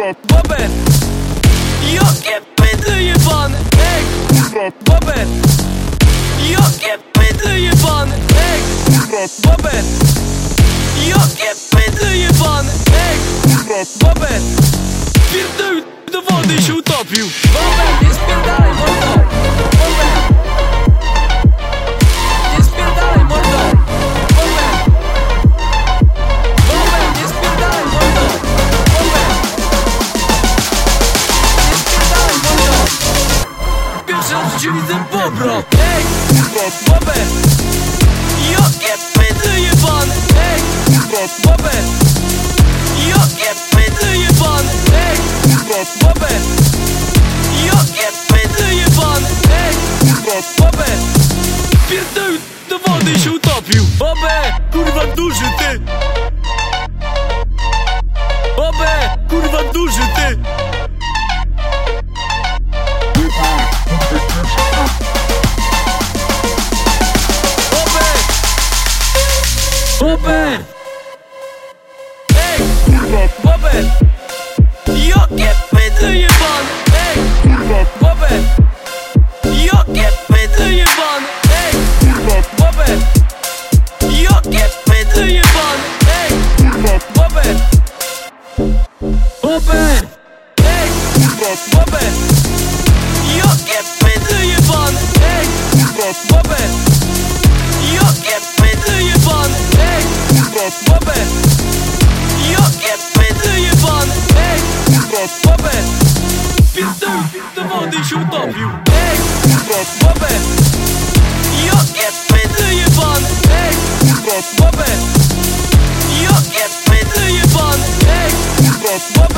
Bobę, jakie pydły jebane. Ej, Bobę, jakie pydły jebane. Ej, Bobę, jakie pydły jebane. Ej, Bobę, pierdol do wody się utopił. Bobę, nie spierdalaj mordo. Bobę, nie spierdalaj mordo. Bobę, Bobę, nie spierdalaj mordo. Bobę, nie spierdalaj mordo. Pierwszy raz w życiu widzę bobro. Ej, Bobę, jakie pydły jebane. Ej, Bobę, jakie pydły jebane. Ej, Bobę, jakie pydły jebane. Ej, Bobę, pierdol do wody się utopił. Bobę, kurwa duży ty. Bobę, kurwa duży ty. Bobę, Bobę, ej, Bobę, jakie pydły jebane. Ej, Bobę, jakie pydły jebane. Ej, Bobę, jakie pydły jebane. Ej, Bobę, Bobę, ej, Bobę, jakie pydły jebane. Ej, Bobę, jakie pydły jebane. Ej, Bobę, jakie pydły jebane. Ej, Bobę, pierdol do wody się utopił. Ej, Bobę, jakie pydły jebane. Ej, Bobę, jakie pydły jebane. Ej, Bobę,